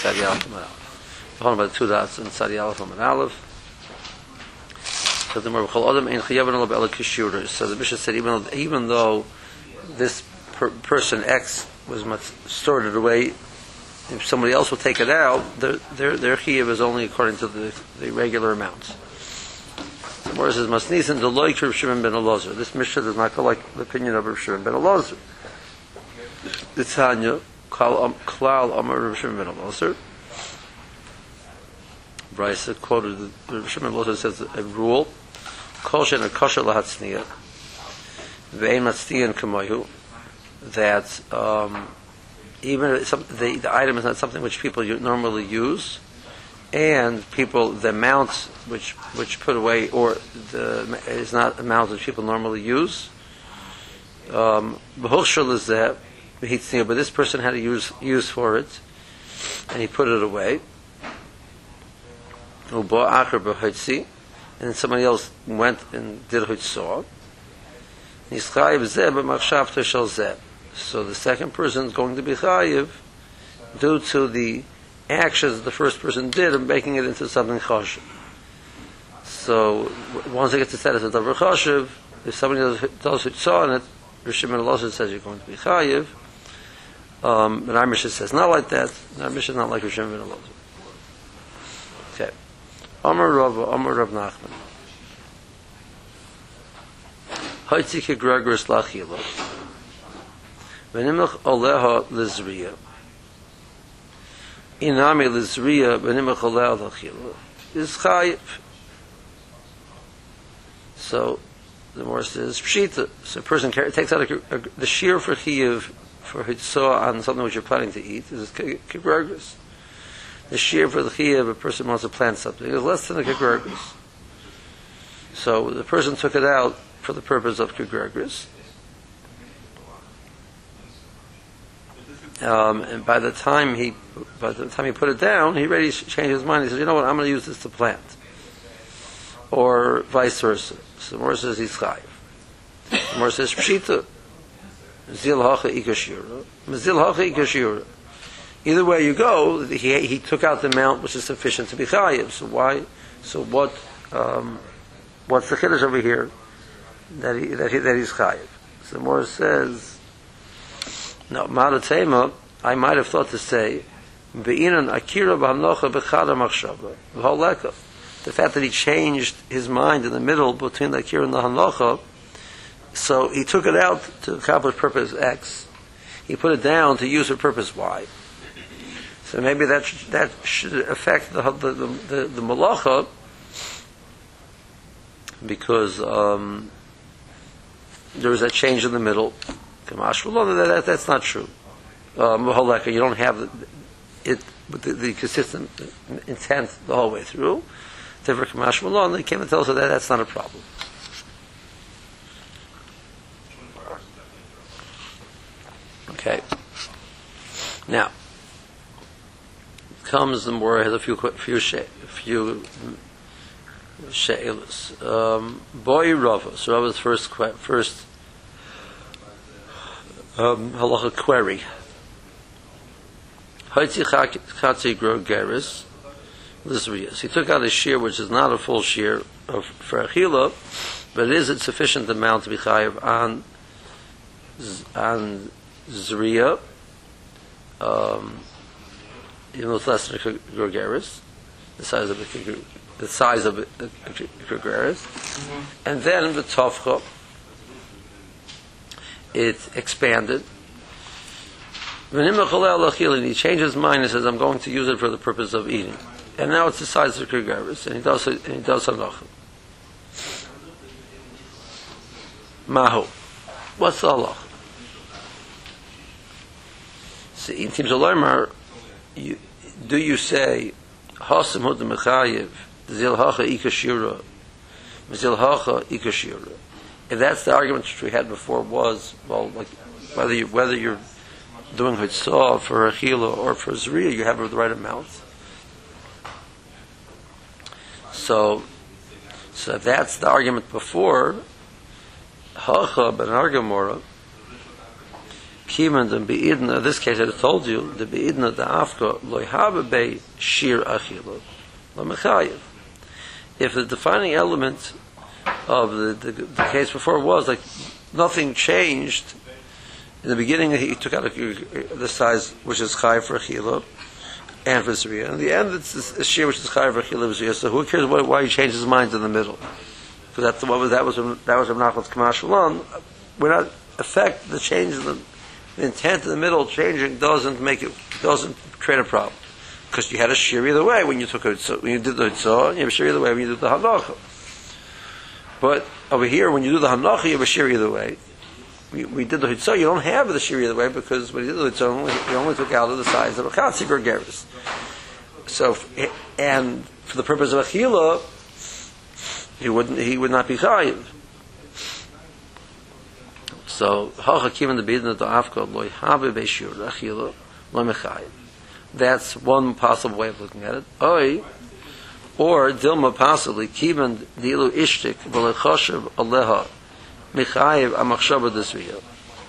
Tzadi Aleph Amud Aleph. We're talking about 2 dots in Tzadi Aleph Amud Aleph. So the Mishnah said even though this person X was stored it away, if somebody else will take it out, their chiyuv is only according to the regular amounts. The Gemara says Masnisin the loik Rav Shimon ben Elazar. This Mishnah does not go like the opinion of Rav Shimon ben Elazar. The Tanya Klal Amar Rav Shimon ben Elazar. Bryce quoted Rav Shimon ben Elazar says a rule. Kol she'ena kosher lahatzniya ve'ein matzniyan kamohu, that even if the item is not something which people normally use, and the amount which put away or is not amount which people normally use. But this person had to use for it, and he put it away. And somebody else went and did Hutzah. So the second person is going to be chayiv due to the actions the first person did of making it into something chashiv. So once it gets the status of davar chashiv, if somebody does Hutzah on it, Rav Shimon ben Elazar says you're going to be chayiv. But our Mishnah says not like that. Our Mishnah is not like Rav Shimon ben Elazar. Okay. Amar Rav Nachman. Haitzi kegregorus lachila. V'nimach oleha lizriya. Inami lizriya v'nimach oleha lachila. Is chayiv. So the Gemara says pshita. So a person takes out the shear for chiyuv for hitzah on something which you're planning to eat. This is kegregorus. The shear for the chiyuv, a person wants to plant something, is less than a kegregorus. So the person took it out for the purpose of kegregorus. And by the time he put it down, he already changed his mind. He said, "You know what? I'm going to use this to plant," or vice versa. So the Gemara says he's chayiv. The Gemara says pshita, zil hacha ikashira, zil hacha ikashira. Either way you go, he took out the amount which is sufficient to be chayiv. So why? So what's the chiddush over here that he's chayiv? So the Gemara says, no, Maratema, I might have thought to say, Be'inan akira b'hanocha b'chada machshava v'holeka. The fact that he changed his mind in the middle between the akira and the hanocha, so he took it out to accomplish purpose X. He put it down to use for purpose Y. So maybe that should affect the malacha, because there was that change in the middle. That's not true. You don't have it with the consistent intent the whole way through. Therefore, they came and tell us that that's not a problem. Okay. Now comes the more has a few she'elos. Boy Rava. So Rava's first halacha query. Haitzi chatzi grogeris lizriyas. He took out a shear which is not a full shear for achila, but it is a sufficient amount to be chayiv on zriya. Even though it's less than a grogeris, the size of a grogeris, and then the tofcha. It expanded. And he changed his mind and says, "I'm going to use it for the purpose of eating." And now it's the size of kegregorus, and he does hanocha. Mahu, what's the halacha? So in Tim Zolomar, do you say Hasim Hud Mechayev Zil Hacha Ikashira Zil Hacha Ikashira? If that's the argument which we had before, was like whether you're doing Hitzah for Achila or for Zriya, you have the right amount. So if that's the argument before, Hacha ben Argamora, Kiman and Beidna, in this case I told you, the Beidna, the Afka, Lo Habe Be Shir Achilo, Lo Mechayev. If the defining element of the case before was like nothing changed, in the beginning he took out the size which is Chayev for Achilo and for Zriya. In the end it's a Shir which is Chayev for Achilo and Zriya, so who cares why he changed his mind in the middle? Because that was Nachman's Kamash Shalom. We're not affect the change in the intent in the middle changing doesn't create a problem, because you had a shir either way when you took it. So when you did the hitzah, you have a shir either way when you did the hanacha. But over here, when you do the hanacha, you have a shir either way. We did the hitzah, you don't have the shir either way, because when you did the hitzah, you only took out of the size of a chatzig or geris. So, and for the purpose of achila, he would not be chayiv. So, that's one possible way of looking at it. Or Dilma possibly kivan dilu ishtik v'lechoshev aleha mechayev amachshava desriya.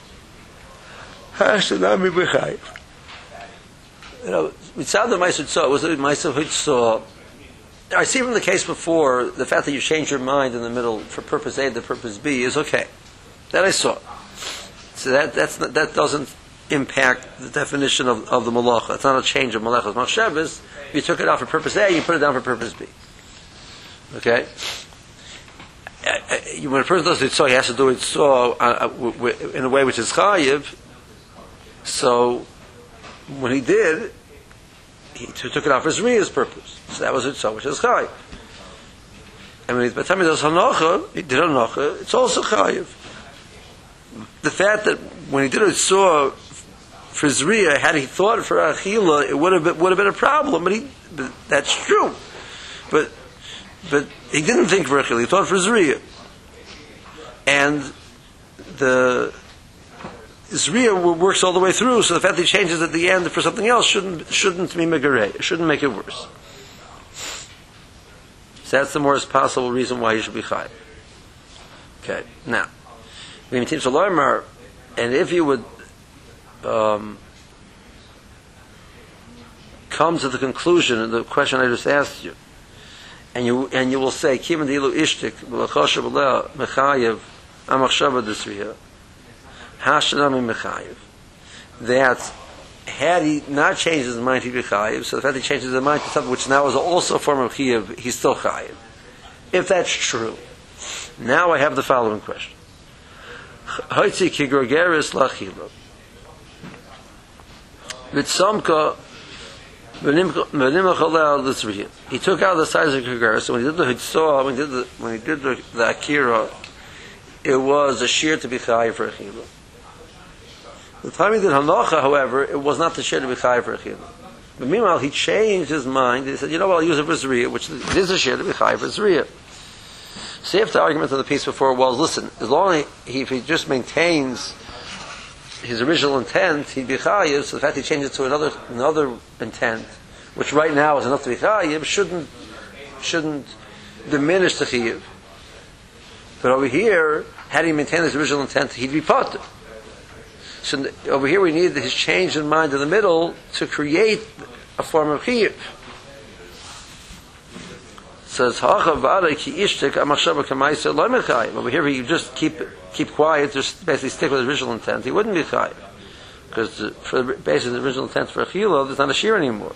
Hashanami mechayev. Mitzad the Ma'aser Tzah was a Ma'aser Hitzah. I see from the case before the fact that you change your mind in the middle for purpose A to purpose B is okay. That I saw. So that doesn't impact the definition of the malacha. It's not a change of malacha's machshavas. You took it out for purpose A, you put it down for purpose B. Okay? When a person does it, so he has to do it so in a way which is chayiv. So when he did, he took it out for Zriya's purpose. So that was it, so which is chayiv. And by the time he does hanacha, he did hanacha, it's also chayiv. The fact that when he did it saw for Zriya, had he thought for Achila, it would have been a problem. But that's true. But he didn't think for Achila. He thought for Zriya, and the Zriya works all the way through. So the fact that he changes at the end for something else shouldn't be megarei. It shouldn't make it worse. So that's the worst possible reason why he should be chayav. Okay, now. And if you would come to the conclusion of the question I just asked you, and you will say kivan dilu ishtik v'lechoshev aleha mechayev amachshava desriya hashanami mechayev, that had he not changed his mind he'd be chayev. So the fact that he changes his mind to something which now is also a form of chayev, he's still chayev. If that's true, now I have the following question. Hoitzi ki grogeris lachila mitzamka v'nimachalel l'tzriyah. He took out the size of grogeris. So when he did the hitzah, when he did the akira, it was a shear to be chayiv for achila. The time he did hanacha, however, it was not the shear to be chayiv for achila. But meanwhile, he changed his mind. He said, I'll use it for zriyah, which is a shear to be chayiv for zriyah. See if the argument of the piece before was, listen, as long as if he just maintains his original intent, he'd be chayiv. So the fact he changes to another intent, which right now is enough to be chayiv, shouldn't diminish the chayiv. But over here, had he maintained his original intent, he'd be potter. So over here, we need his change in mind in the middle to create a form of chayiv. Says over here you just keep quiet, just basically stick with the original intent. He wouldn't be chayiv, because for basically the original intent for achila, there's not a shear anymore.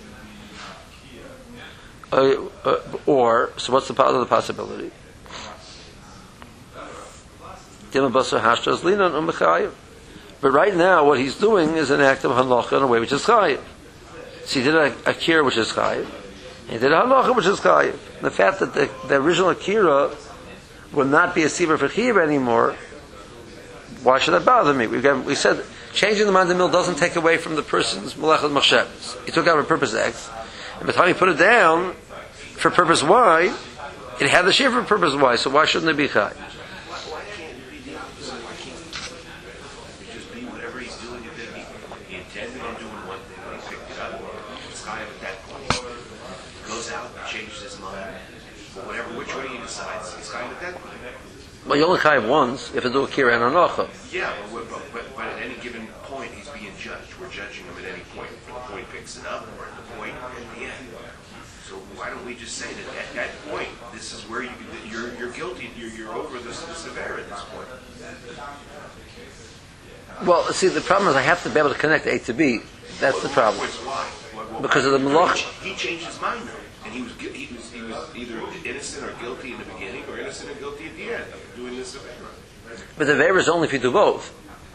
Or so what's the other possibility? But right now what he's doing is an act of halacha in a way which is chayiv. So he did a kir which is chayiv. He did a halacha which is chayiv. The fact that the original akira will not be a siva for chayiv anymore, why should that bother me? We said changing the mind in the middle doesn't take away from the person's malachas machshavas. He took out for purpose X, and by the time he put it down for purpose Y, it had the shear for purpose Y. So why shouldn't it be chayiv? Why can't it be the opposite? Why can't it just be whatever he's doing? He intended on doing one thing when he picked it up. It's chayiv at that point. Goes out, changes his mind, but which way he decides, he's chayiv at that point. Well, you only chayiv once if you do a kira and hanacha. Yeah, but at any given point, at the end. So why don't we just say that at that point, this is where you're guilty, you're over the severe at this point. Well, see, the problem is I have to be able to connect A to B. That's the problem. Why? Because of the malach. He changed his mind though, and he was either innocent or guilty in the beginning, or innocent or guilty at the end of doing this severe. But the Aveira is only if you do both.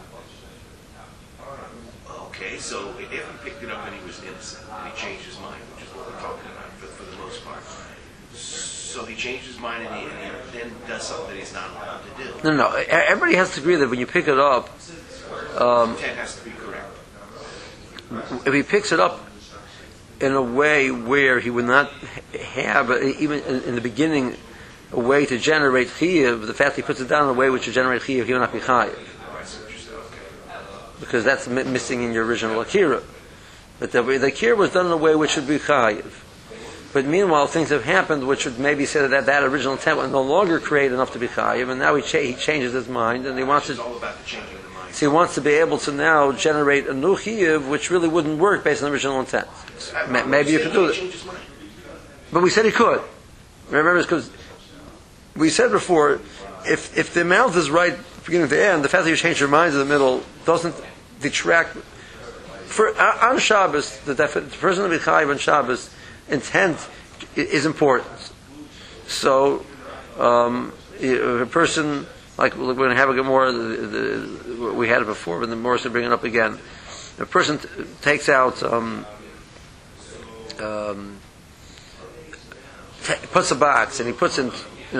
Okay, so if he picked it up and he was innocent, and he changed his mind, which is what we're talking about for the most part. So he changed his mind and he then does something that he's not allowed to do. No. Everybody has to agree that when you pick it up, Intent has to be correct. if he picks it up in a way where he would not have, even in the beginning, a way to generate chiyuv, the fact that he puts it down in a way which would generate chiyuv, he will not be chayiv. Because that's missing in your original akira. But the akira was done in a way which should be chayiv. But meanwhile, things have happened which would maybe say that original intent will no longer create enough to be chayiv, and now he changes his mind, and he wants to. It's all about the changing the mind. So he wants to be able to now generate a new chiyuv, which really wouldn't work based on the original intent. Maybe you could do it. But we said he could. Remember, because we said before, if the mouth is right beginning to end, the fact that you change your mind in the middle doesn't detract. On Shabbos, the person to be chayiv on Shabbos, intent is important. So, if a person, like we're going to have a more, we had it before, but the more to bring it up again. If a person takes out, puts a box and he puts in,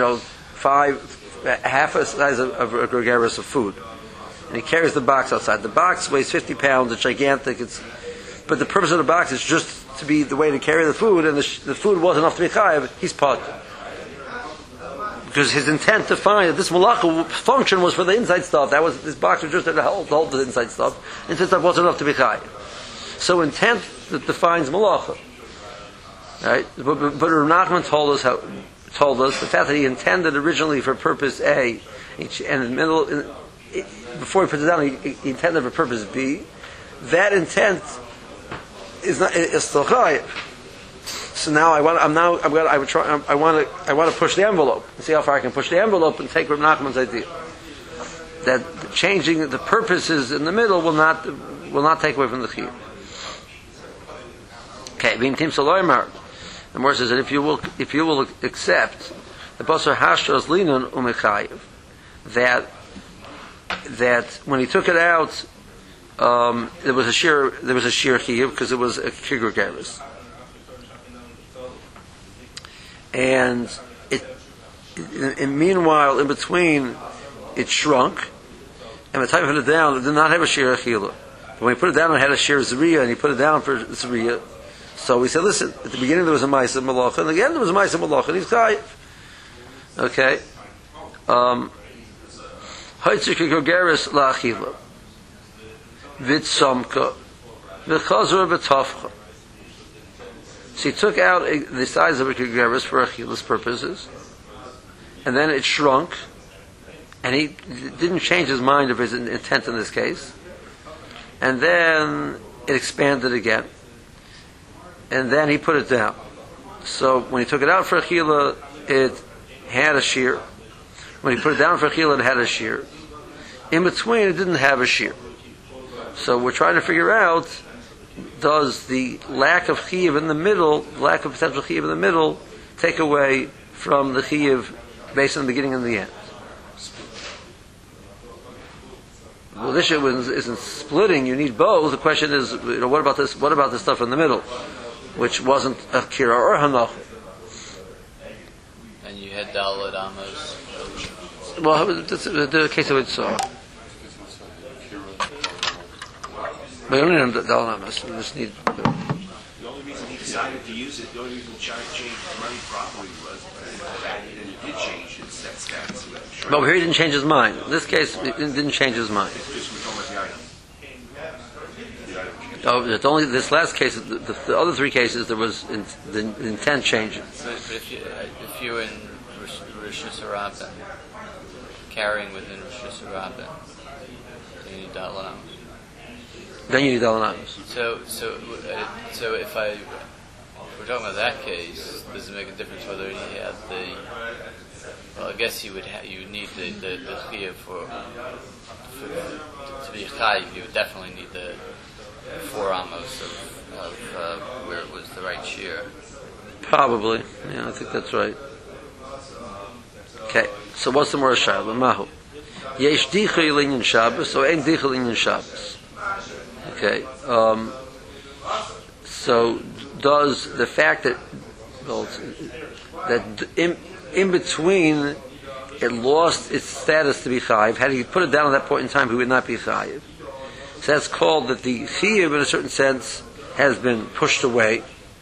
half a size of a gregaris of food, and he carries the box outside. The box weighs 50 pounds. It's gigantic. But the purpose of the box is just to be the way to carry the food, and the food wasn't enough to be chayiv. He's pot. Because his intent to find that this malacha function was for the inside stuff. This box was just there to hold the inside stuff. Inside stuff wasn't enough to be chayiv. So intent that defines malacha. Right? But Rav Nachman told us the fact that he intended originally for purpose A, and in the middle, before he put it down, he intended for purpose B. That intent is still chayiv. So now I want to push the envelope and see how far I can push the envelope and take Rav Nachman's idea that changing the purposes in the middle will not take away from the chiyuv. Okay, v'intim saloymar. The Gemara says that if you will accept the basar hashras linun umechayiv, that when he took it out, there was a sheer chiyuv because it was a kigurgeris, and meanwhile in between it shrunk, and by the time he put it down, it did not have a sheer chiyuv. But when he put it down, it had a sheer zriya, and he put it down for zriya. So we said, listen, at the beginning there was a ma'aseh malacha, and at the end there was a ma'aseh malacha, and he's chayiv. Okay. Haitzuk kigurgeris la'achila. Vitsamka, v'chazor b'tafcha. So he took out the size of a kigurgeris for achilas purposes, and then it shrunk, and he didn't change his mind of his intent in this case, and then it expanded again, and then he put it down. So when he took it out for achila, it had a shear. When he put it down for achila, it had a shear. In between, it didn't have a shear. So we're trying to figure out, does the lack of chiyuv in the middle, lack of potential chiyuv in the middle, take away from the chiyuv based on the beginning and the end? Well, this issue isn't splitting. You need both. The question is, what about this? What about the stuff in the middle, which wasn't a kira or hanach? And you had Dalet Amos. Well, the case of it so. But you don't need Dalet Amos. You just need. The only reason he decided to use it, the only reason he tried to change his money properly was the fact that he did change his stats. But here he didn't change his mind. In this case, he didn't change his mind. Just we're talking about the item. It's only this last case. The other three cases, there was the intent changing. But if you're in Rosh Hashanah, carrying within Rosh Hashanah, then you need Dalet Amos. Then you need Dalet Amos. So if I we're talking about that case, does it make a difference whether he had the? Well, I guess you would need the chiyuv to be chayiv. You would definitely need the 4 amos of where it was the right shear. Probably, yeah, I think that's right. Okay, so what's the more shayla? Mahu yesh dichay linyan Shabbos, so ein dichay linyan Shabbos. Okay, so does the fact that in between it lost its status to be chayiv, had he put it down at that point in time, he would not be chayiv. So that's called that the chiyuv, in a certain sense, has been pushed away.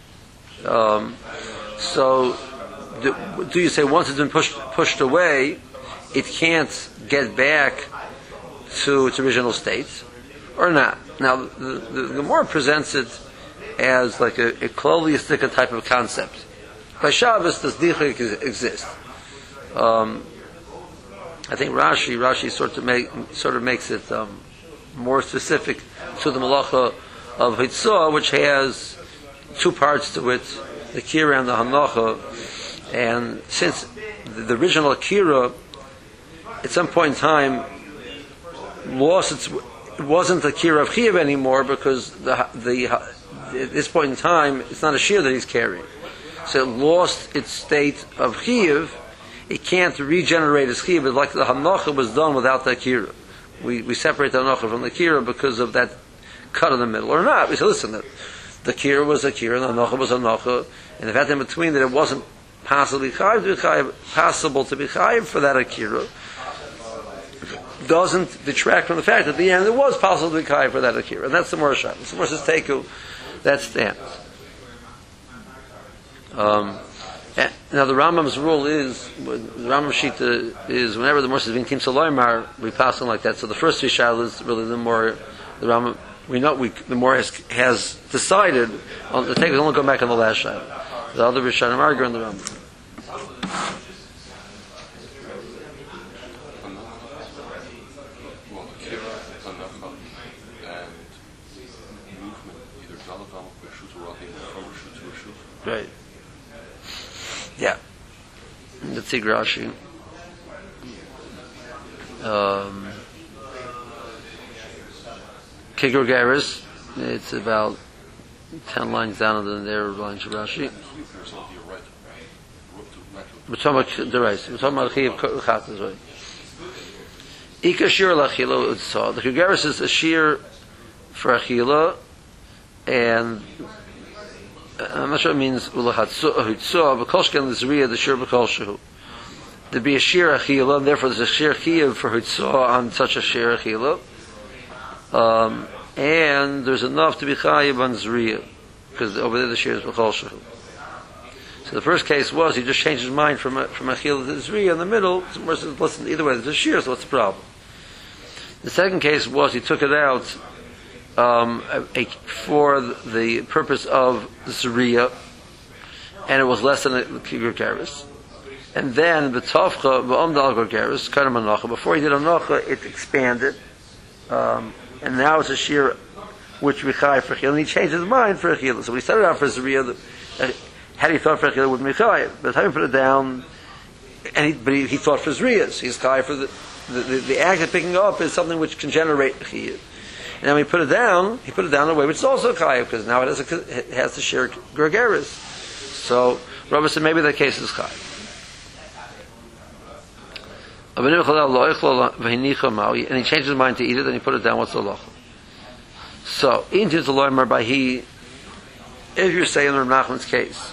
So, do you say once it's been pushed away, it can't get back to its original state, or not? Now, the Gemara presents it as like a kloliistic type of concept. By Shabbos, does dichrik exist? I think Rashi sort of makes it more specific to the malacha of Hitzah, which has 2 parts to it, the Kira and the Hanacha. And since the original Kira, at some point in time, lost it wasn't a Kira of Chiyav anymore, because at this point in time, it's not a Shir that he's carrying. So it lost its state of Chiyav. It can't regenerate its Chiyav. It's like the Hanacha was done without the Kira. We separate the Hanacha from the Kira because of that cut in the middle, or not. We say, listen, the Kira was a Kira, and the Hanacha was a Hanacha, and the fact in between that it wasn't possible to be chayiv for that Akira doesn't detract from the fact that at the end it was possible to be chayiv for that Akira. And that's the Mor Shabbos. The Mor says Teku, that stands. Now the Rambam's rule is, the Rambam Shita is, whenever the Mor says Vintim Saloymar, we pass on like that. So the first 3 shalos is really the Mor, the Rambam, the Mor has decided on the Teku is only going back on the last shalo. The other Rishonim argue in the Rambam. Right. Yeah. The Tigrashi. Kigur Garis. It's about 10 lines down in the narrow lines of Rashi. We're talking about the rice. We're talking about Chiyav Chatas, right? Ika Shir L'Achila Utzah. The Kigaris is a shear for Achila, and I'm not sure it means U'Lachatzah, but Kolshken L'Zriya, the shear B'Kol Shehu. There'd be a shear Achila, and therefore there's a shear Chiyav for Hutzah on such a shear Achila. And there's enough to be chayiv on Zriya, because over there the shear is B'Chol Shehu. So the first case was he just changed his mind from Achila to Zriya in the middle. So says, listen, either way there's a shear, so what's the problem? The second case was he took it out for the purpose of Zriya, and it was less than a Kigur Karis. And then the Tovcha, B'Omdal Gur Karis, kind of Anacha. Before he did Anacha, it expanded. And now it's a shear which we chayiv for Achila, and he changed his mind for Achila. So we started out for Zriya, had he thought for Achila, would be chayiv. By the time he put it down, but he thought for Zriya, so he's chayiv for the act of picking up is something which can generate Achila. And then when he put it down in a way which is also chayiv, because now it has the shear Gregaris. So Rabbi said maybe that case is chayiv. And he changed his mind to eat it, and he put it down. What's the law? So, if you're saying in Rav Nachman's case,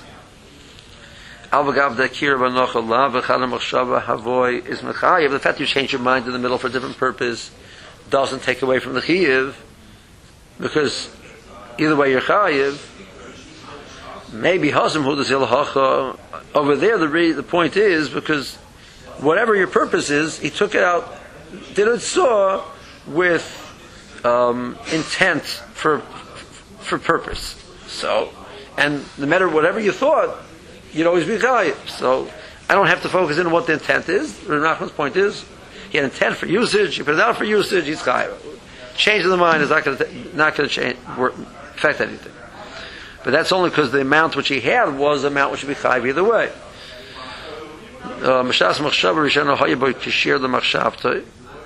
the fact you change your mind in the middle for a different purpose doesn't take away from the chiyuv, because either way you're chayiv. Maybe hazim hu d'zil over there. The point is because whatever your purpose is, he took it out, did it saw with intent for purpose. So, and no matter whatever you thought, you'd always be chayiv. So, I don't have to focus in on what the intent is. Rav Nachman's point is, he had intent for usage. He put it out for usage. He's chayiv. Change of the mind is not going to change affect anything. But that's only because the amount which he had was the amount which would be chayiv either way. Mashas machshava rishana hayaboy kishir the machshavtoi.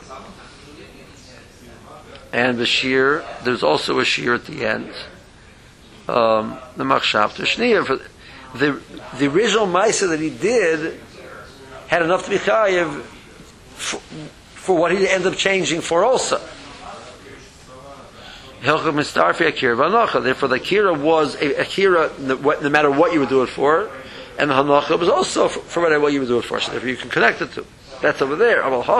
And the shear, there's also a shear at the end. The machshavtoi shniya. The original ma'aseh that he did had enough to be chayiv for what he ended up changing for also. Therefore, the akira was a akira no matter what you would do it for, and the hanacha was also for whatever what you would do it for. So therefore, you can connect the two. That's over there.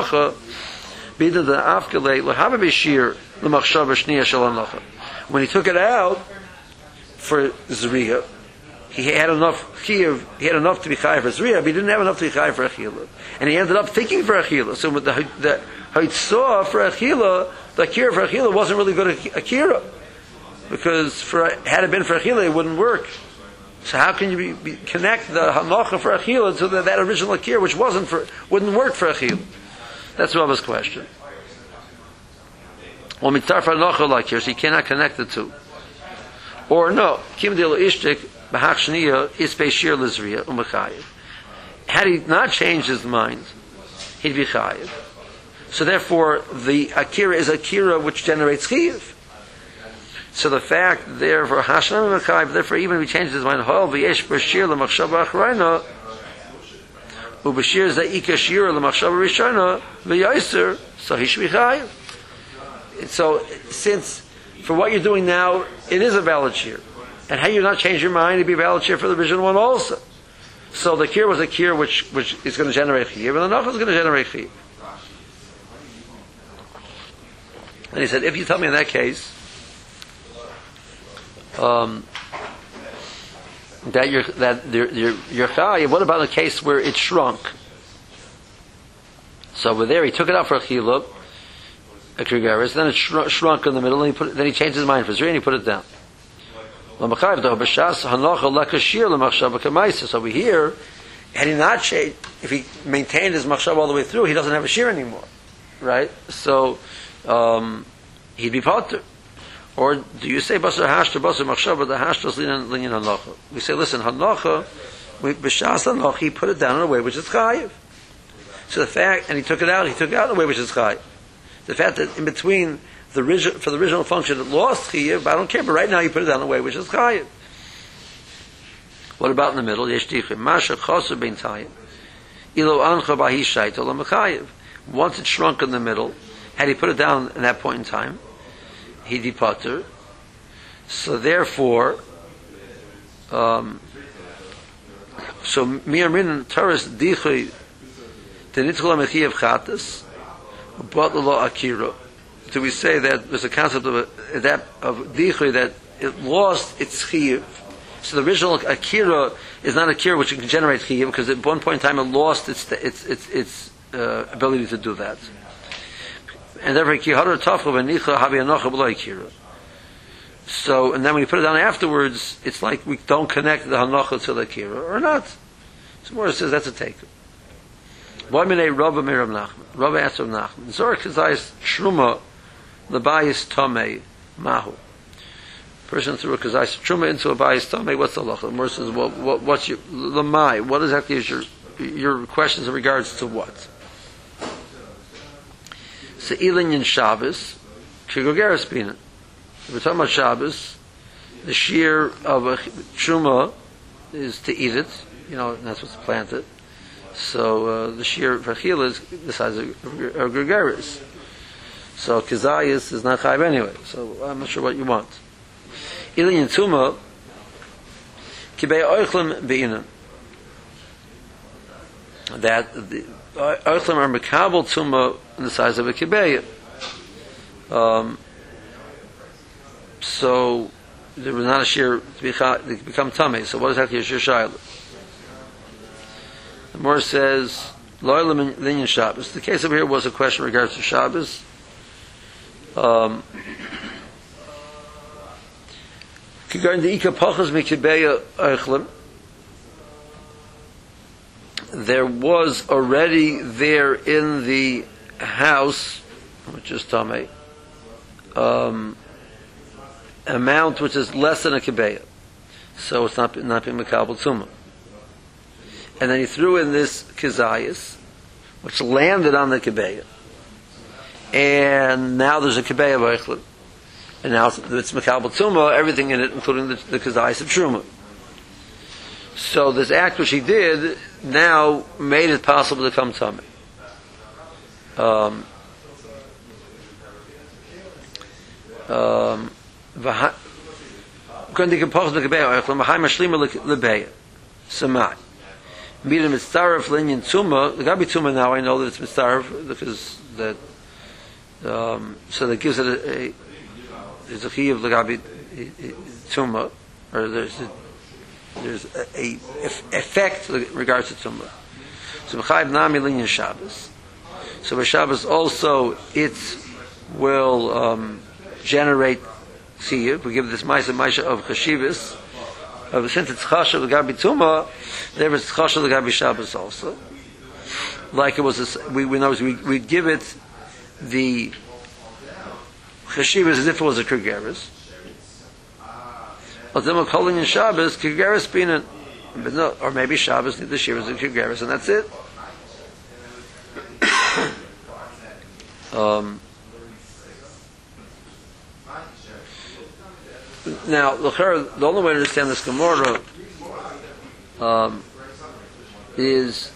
When he took it out for zriya, he had enough chiyuv. He had enough to be chayiv for zriya, but he didn't have enough to be chayiv for achila. And he ended up thinking for achila. So with the haitzah for achila, the akira for achila wasn't really good akira, because had it been for achila, it wouldn't work. So how can you connect the hanacha for achila to that original akira, which wouldn't work for achila? That's Rabba's question. Well, mitzvah for hanacha like here, so you cannot connect the two. Or no, kim dilo ishtik b'hach shniya ispei shir lizriya u'mechayiv. Had he not changed his mind, he'd be chayiv. So therefore, the akira is akira which generates chiyuv. So the fact, therefore, hashanam mechayiv, therefore even if he changes his mind, hol v'yesh b'shir l'machshava achrayna, u'b'shir za'ika shir l'machshava rishona, v'yaiser, so he should be chayiv. So, since, for what you're doing now, it is a valid shir. And how you not change your mind, it'd be a valid shir for the original one also. So the akira was a akira which is going to generate chiyuv, and the nachal is going to generate chiyuv. And he said, if you tell me in that case that you're chayiv, what about a case where it shrunk? So over there, he took it out for a chilub, a krigaris, then it shrunk in the middle, and then he changed his mind for zri, and he put it down. So over here, had he not changed, if he maintained his machshav all the way through, he doesn't have a shear anymore, right? So he'd be potter. Or do you say basar hashta basar machshava the hashtas linyan hanacha? We say, listen, hanacha, b'shas hanacha, he put it down in a way which is chayiv. So the fact, and he took it out in a way which is chayiv. The fact that in between for the original function it lost chayiv, I don't care, but right now you put it down in a way which is chayiv. What about in the middle? Yesh tichim masha chaser bein tayim ilo ancha b'hishayt olam chayiv. Once it shrunk in the middle, had he put it down in that point in time, he'd be potter. So therefore, so miyamin taras dichay denitchol mechiyav chatas batlo akira. Do we say that there's a concept of dichay that it lost its chiyuv? So the original akira is not akira which can generate chiyuv, because at one point in time it lost its ability to do that. And therefore, so, and then when you put it down afterwards, it's like we don't connect the hanacha to the akira, or not. So Mora says that's a take. Rabba asked Rav Nachman, Zorah kazayis shruma l'bayis tamei mahu. Person threw a kazayis shruma into a bayis tamei. What's the halacha? Mora says, what's your l'mai? What exactly is your questions in regards to what? So Elin in Shabbos, Kigogeres Pina. We're talking about Shabbos. The shear of a truma is to eat it, and that's what's planted. So the shear for Achila is the size of Gregaris. So Kazayas is not chayiv anyway. So I'm not sure what you want. Elin in Tuma, Kibei Oichlim Be'inan. That the Oichlim are Mekabel Tuma in the size of a kibbeh. So there was not a shear to become tummy. So what exactly is your shayla? The Mor says, Lo'elam linyan Shabbos. The case over here was a question in regards to Shabbos. There was already there in the house, which is tamei, amount which is less than a kibbeh. so it's not being Mekabel Tumah. And then he threw in this Kizayas, which landed on the Kibeya. And now there's a Kibeya B'Echlin. And now it's Mekabel Tumah, everything in it, including the Kizayas of Truma. So this act which he did now made it possible to come Tumah. Couldn't decompose the Kibeya B'Echlin, V'hai Mashlima L'Beya. Samai. Meeting mitzaref linyan tumah. The Gabi tumah now I know that it's mitzaref because that. So that gives it there's a chiyuv l'gabi tumah, or there's a effect with regards to tumah. So b'chayv nami linyan Shabbos. So by Shabbos also it will generate chiyuv. We give this ma'aseh of chashivas. Since it's chashav l'gabi tumah, there is chashav l'gabi Shabbos also. Like it was, we know we'd give it the chashivas as if it was a kirgeris. But then we're calling in Shabbos kirgeris being or maybe Shabbos the shir is a kirgeris, and that's it. Now, the only way to understand this Gemara is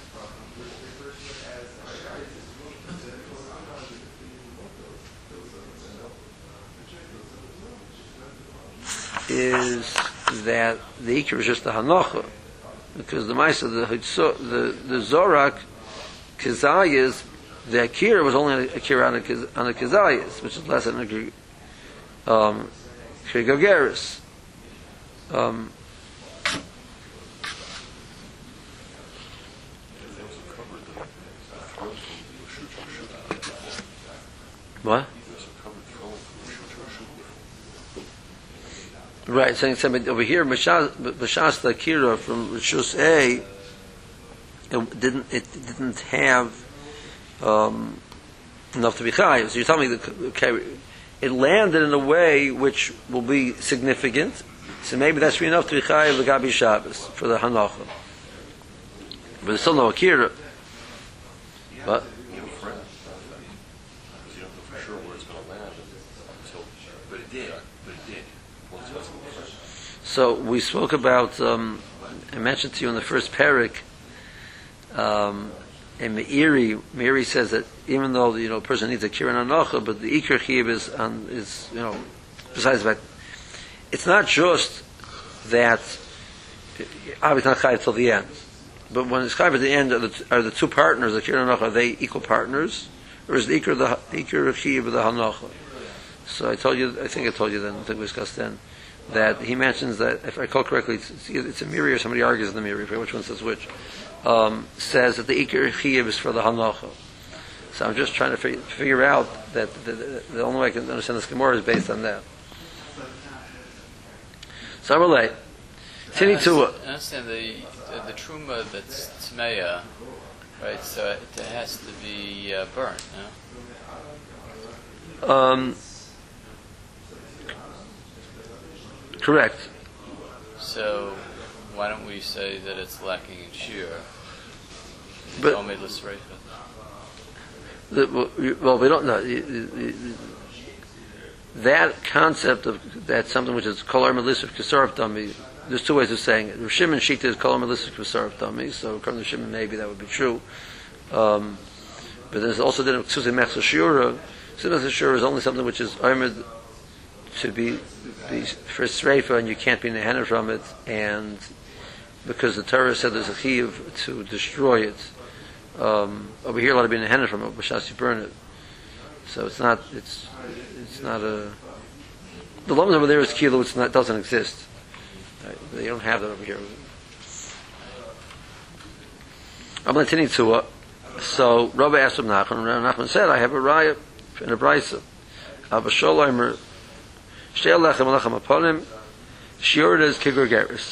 that the Iker is just the Hanocha, because the Maisa, the Zorak Kizayas, the Akira was only a Akira on a Kizayas, which is less than a Kirgogeris. What? Right, saying over here, B'shas the Akira from Rishus A, it didn't have enough to be chayiv. So you're telling me that it landed in a way which will be significant. So maybe that's enough to be chayiv the Gabi Shabbos for the Hanacha. But there's still no Akira. What? So we spoke about, I mentioned to you in the first parak, in Meiri says that even though a person needs a kirin hanocha, but the ikar chiyuv is besides that, it's not just that obviously not chayiv till the end, but when it's chayiv at the end, are the two partners, the kirin hanocha, are they equal partners, or is the ikar chiyuv of the hanocha? So I think I told you then, I think we discussed then, that he mentions that, if I recall correctly, it's a Miri or somebody argues in the Miri, which one says which, says that the Iker Chiyuv is for the Hanocha. So I'm just trying to figure out that the only way I can understand this Gemara is based on that. So I'm relate. I understand the Truma that's Tmeya, right, so it has to be burnt, no? Correct. So why don't we say that it's lacking in shear? But well, we don't know that concept of that something which is kol armelisif kesarf dami. There's two ways of saying it. Rav Shimon Shita is kol armelisif kesarf dami. So according to Shimon, maybe that would be true. But there's also the Susi Mechsa Shura. Susi Shura is only something which is armed to be for Sreifa, and you can't be nehenna from it, and because the Torah said there's a chiyuv to destroy it. Over here, a lot of being nehenna from it, b'shas you burn it. So it's not a. The lump over there is kilo, it doesn't exist. Right? They don't have that over here. I'm letting to. So Rabbi asked Rav Nachman, and Rav Nachman said, "I have a raya in a brisa. Avasholoimer." Shiur is kigurgeris.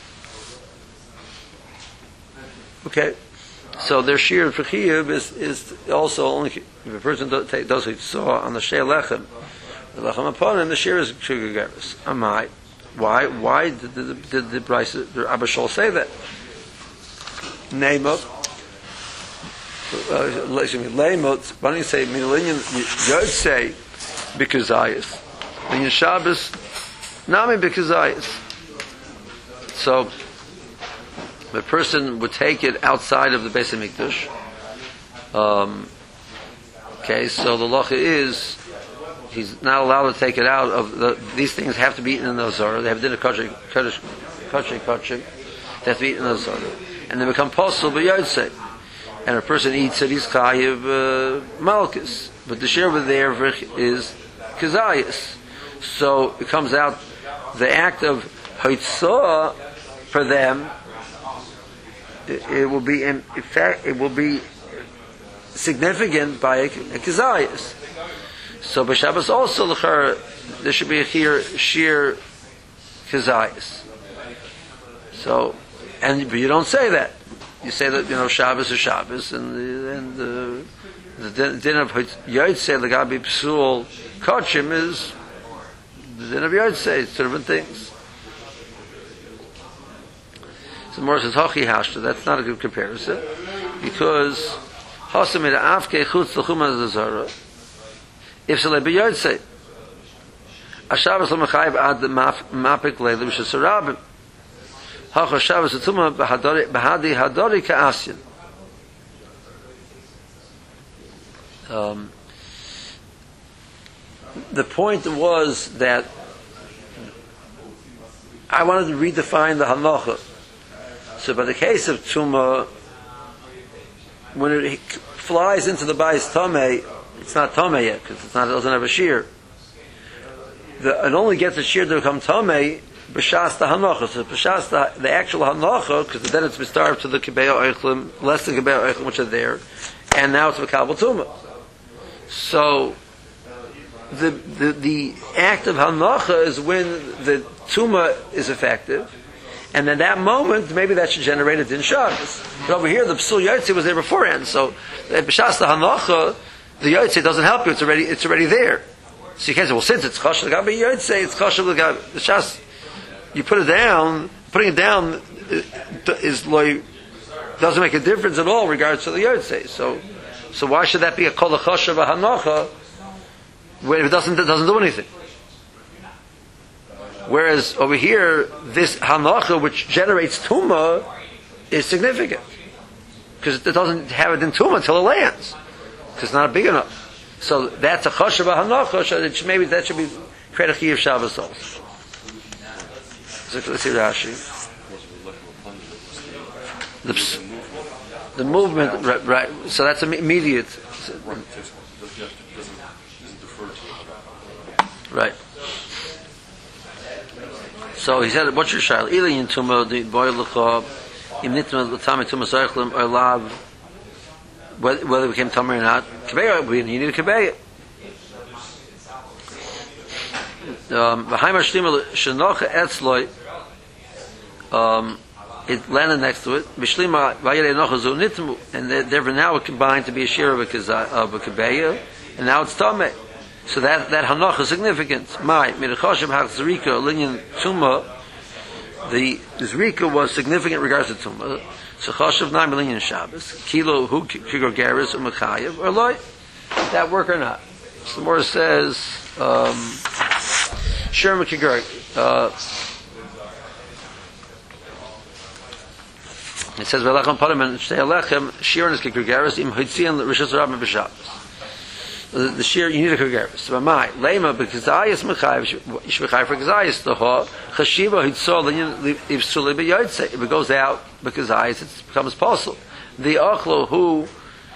Okay, so their shiur for chiyuv is also only if a person does what he saw on the shei lechem aponim. The shiur is kigurgeris. Amai Why? Why did the Abba Shol say that? Neimot. Leimot. Why don't you say Minalinian Yotzei B'Kazayis? Minyan Shabbos Nami B'Kazayis. So the person would take it outside of the Beis Hamikdash. Okay, so the lacha is he's not allowed to take it out of these things have to be eaten in the Zara. They have dinner kachik. They have to be eaten in the Zara, and they become possible b'yotzei. And a person eats it, he's chayiv malchus. But the share over there is kazayis. So it comes out the act of haitzah for them. It will be in fact it will be significant by a kazayis. So b'Shabbos also there should be a sheer kazayis. So but you don't say that. You say that Shabbos is Shabbos, and the din of Yotzei L'Gabi Psul Kochim is the din of Yotzei. It's different things. So more says Hochi Hashta. That's not a good comparison because Hasamid Afke Chutz L'Chuma Zazara. If Saleh B'Yotzei, Ashabbos L'Mechayiv Ad Mapik Leilim Shesarabim. The point was that I wanted to redefine the halacha. So, by the case of Tumah, when it flies into the Bayis Tomei, it's not Tomei yet because it doesn't have a shear. It only gets a shear to become Tomei. B'shas the hanocha, so b'shas the actual hanocha, because then it's bestarved to the kibeo eichlim, less than kibeo eichlim which are there, and now it's v'kabel tumah. So the act of hanocha is when the tumah is effective, and at that moment maybe that should generate a din Shabbos. But over here the psul yotze was there beforehand, so b'shas the hanocha, the yotze doesn't help you. It's already there. So you can't say, well, since it's chashav l'gabi yotze, it's chashav l'gabi the shas. You put it down. Putting it down doesn't make a difference at all in regards to the Yotzei. So why should that be a kol chashav hanocha when it doesn't do anything? Whereas over here, this hanocha which generates tumah is significant because it doesn't have it in tumah until it lands because it's not big enough. So that's a chashav hanocha. Maybe that should be create a chiyuv Shabbos also. So let's see Rashi. The movement, right? So that's immediate. Right. So he said, "What's your shaila? Ili in tumah the boy l'cha im nitma l'tami tumah zeichlim or lav whether it became tumah or not. Kabeya, you need a kabeya. V'haimer shtima shenocha etzloi. It landed next to it. Vishlima vayirei nocha zu nitmu, and therefore now it combined to be a share of a kabeya, and now it's tameh. So that hanocha is significant. My mirachoshem hachzrika linyan tumah. The zrika was significant in regards to tumah. So choshev 9 million Shabbos kilo hu kigor geras u'mechayev or loy. That work or not? So the Gemara says sherma kigor. It says v'lechem parliament shtei alechem shirin is kigor geras im hitzian rishas rabim b'Shabbos. The shear you need a kagaris. But my lema because ayis mechayev shmechayev for kazayis the ha chashiva hitzol if suli b'yotze if it goes out because ayis it becomes possible. The achlo who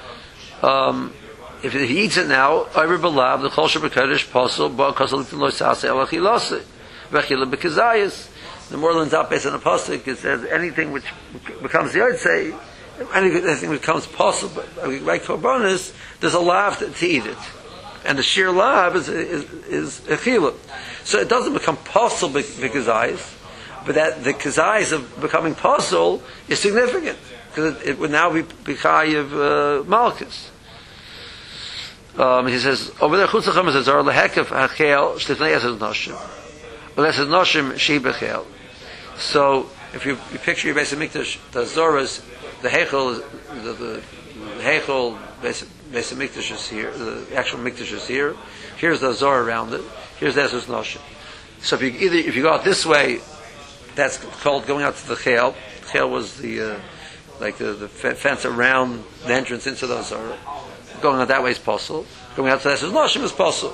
if he eats it now over belav the chol shebekadosh possible but kosel lo sase elachi lase v'chila b'kazayis. The more lands up based on a pasuk it says anything which becomes the yotze. Anything becomes possible, like for bonus, there's a lav to eat it, and the sheer lav is a chila. So it doesn't become possible because eyes, but that the kazayis of becoming possible is significant because it would now be chayiv malchus. He says over there chutzacham says or lehekav hachel shlifnei esed nashim Unless it's noshim shebechel. So if you picture your Beis Hamikdash, the Zoras, the Heichel, the Heichel Beis Hamikdash is here. The actual Mikdash is here. Here's the Zohar around it. Here's the Ezra's noshim. So if you go out this way, that's called going out to the Chel. Chel was the fence around the entrance into the Zohar. Going out that way is possible. Going out to the Ezra's noshim is possible.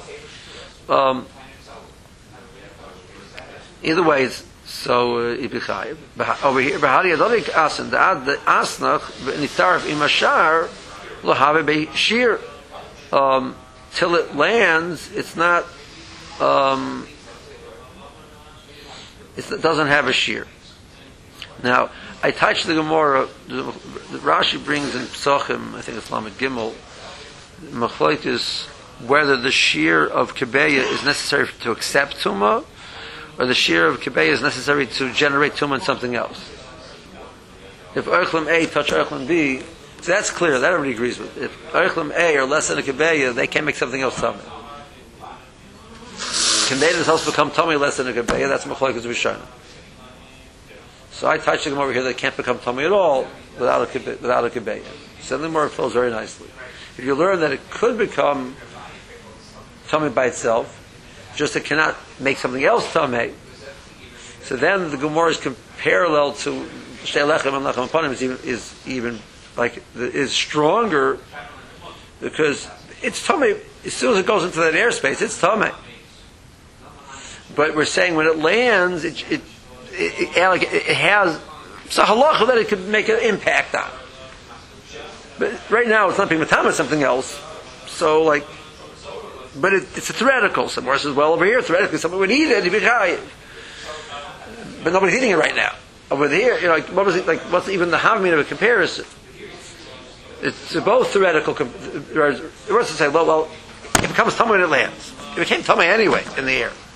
Either way, it's so ibichayev. Over here, behari adorik asen the asnach nitarf imashar lahave beishir till it lands. It's not. It doesn't have a shear. Now, I touched the Gemara. The Rashi brings in Psachim, I think it's Lamed Gimel, Machlokes, whether the shear of Kebeya is necessary to accept Tumah, or the shear of Kebeya is necessary to generate Tumah in something else. If Eichlim A touch Eichlim B, so that's clear, that everybody agrees with. If Eichlim A are less than a Kebeya, they can't make something else Tumah. Can they themselves become tummy less than a Kebeya? That's Machlokes Rishonim. So I touched them over here, they can't become tummy at all without a Kebeya. So the Gemara flows very nicely. If you learn that it could become tummy by itself, just it cannot make something else tummy, so then the Gemara is parallel to Shtei Lechem and Lechem Aponim is stronger, because it's tummy as soon as it goes into that airspace, it's tummy. But we're saying when it lands, it has it's a halacha that it could make an impact on. But right now it's not being matama, something else. So but it's a theoretical. Someone says, well, over here theoretically someone would eat it, it'd be chayiv. But nobody's eating it right now. Over here, what was it like? What's even the havmin of a comparison? It's both theoretical. It was to say, well, it becomes tummy when it lands. It became tummy anyway in the air.